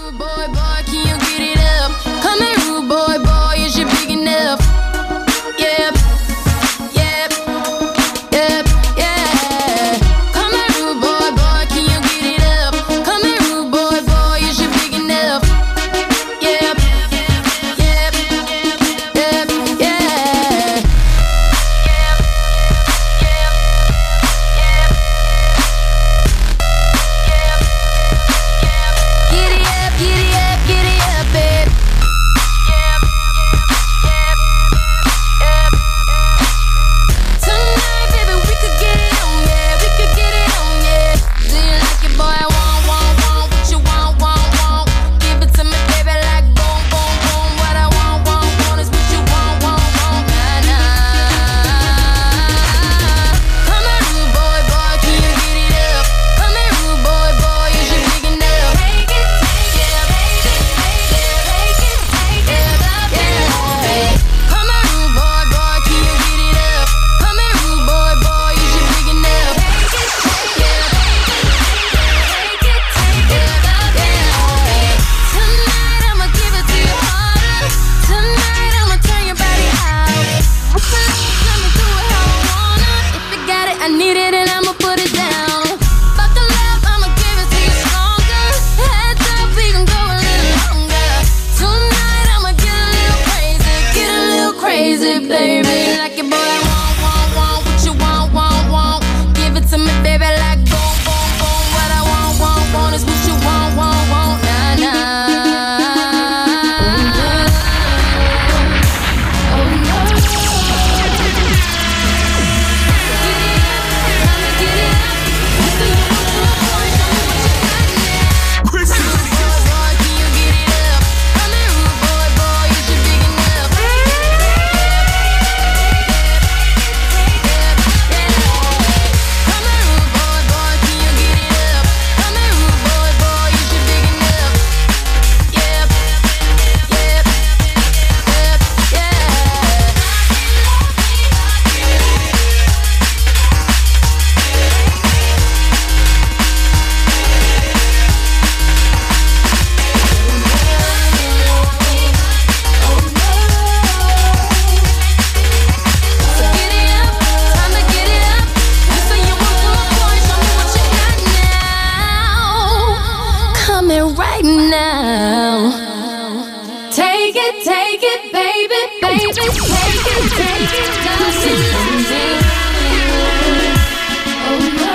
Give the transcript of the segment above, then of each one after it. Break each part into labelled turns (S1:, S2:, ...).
S1: rude boy, boy, can you get it up? Come here, rude boy, boy, is you big enough? Yep, yep, yep, yeah. Come here, rude boy, boy, can you get it up? Come here, rude boy, boy, is you big enough? Yep, yep, yep, yeah. Baby, like it, boy, I want what you want. Give it to me, baby, like boom, boom, boom. What I want is what you want, nah, nah. Oh no. Get it up. Right now, take it, baby, take it, oh no.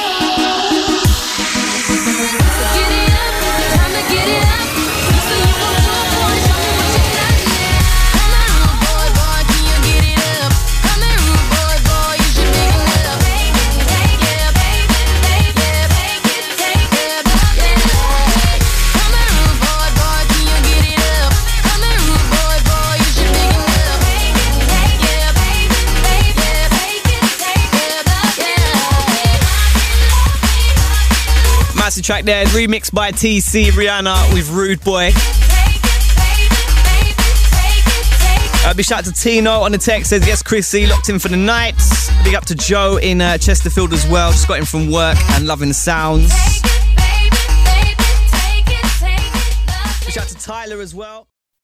S1: Get it up, time to get it up. You say you want to, boy, show me what you got now. Come here, rude boy, boy, can you get it up? Come here, rude boy, boy, you should big enough. Take it, baby, take it, yeah.
S2: Massive track there, remixed by TC, Rihanna with Rude Boy. Big shout out to Tino on the text, says yes, Chrissy, locked in for the night. Big up to Joe in Chesterfield as well, just got in from work and loving the sounds. Big shout out to Tyler as well.